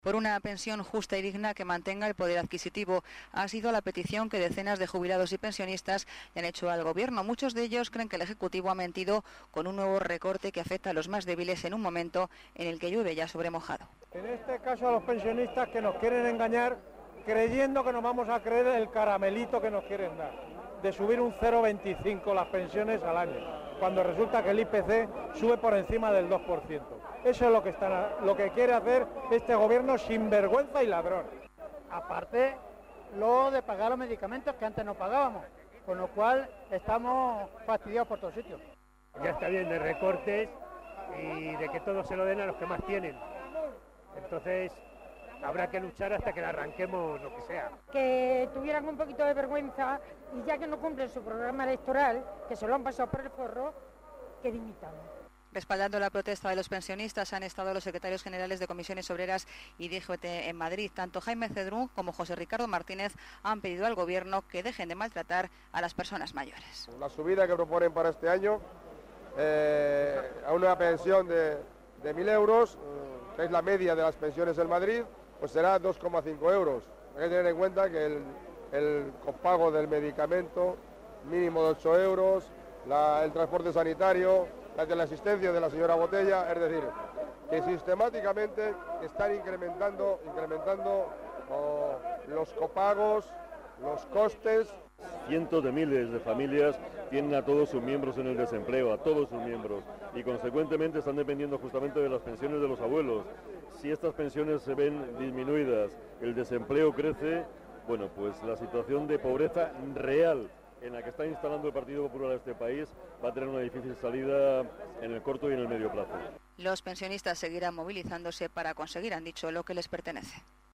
Por una pensión justa y digna que mantenga el poder adquisitivo. Ha sido la petición que decenas de jubilados y pensionistas le han hecho al Gobierno. Muchos de ellos creen que el Ejecutivo ha mentido con un nuevo recorte que afecta a los más débiles en un momento en el que llueve ya sobre mojado. En este caso a los pensionistas que nos quieren engañar creyendo que nos vamos a creer el caramelito que nos quieren dar, de subir un 0,25 las pensiones al año, cuando resulta que el IPC sube por encima del 2%. Eso es lo que quiere hacer este gobierno sinvergüenza y ladrón. Aparte, lo de pagar los medicamentos que antes no pagábamos, con lo cual estamos fastidiados por todos sitios. Ya está bien de recortes y de que todo se lo den a los que más tienen. Entonces, habrá que luchar hasta que le arranquemos lo que sea. Que tuvieran un poquito de vergüenza y ya que no cumplen su programa electoral, que se lo han pasado por el forro, que dimitan. Respaldando la protesta de los pensionistas han estado los secretarios generales de Comisiones Obreras y DGT en Madrid. Tanto Jaime Cedrún como José Ricardo Martínez han pedido al Gobierno que dejen de maltratar a las personas mayores. La subida que proponen para este año a una pensión de 1.000 euros, que es la media de las pensiones en Madrid, pues será 2,5 euros. Hay que tener en cuenta que el copago del medicamento mínimo de 8 euros, el transporte sanitario, la teleasistencia de la señora Botella, es decir, que sistemáticamente están incrementando los copagos, los costes. Cientos de miles de familias tienen a todos sus miembros en el desempleo, a todos sus miembros, y consecuentemente están dependiendo justamente de las pensiones de los abuelos. Si estas pensiones se ven disminuidas, el desempleo crece, bueno, pues la situación de pobreza real en la que está instalando el Partido Popular a este país va a tener una difícil salida en el corto y en el medio plazo. Los pensionistas seguirán movilizándose para conseguir, han dicho, lo que les pertenece.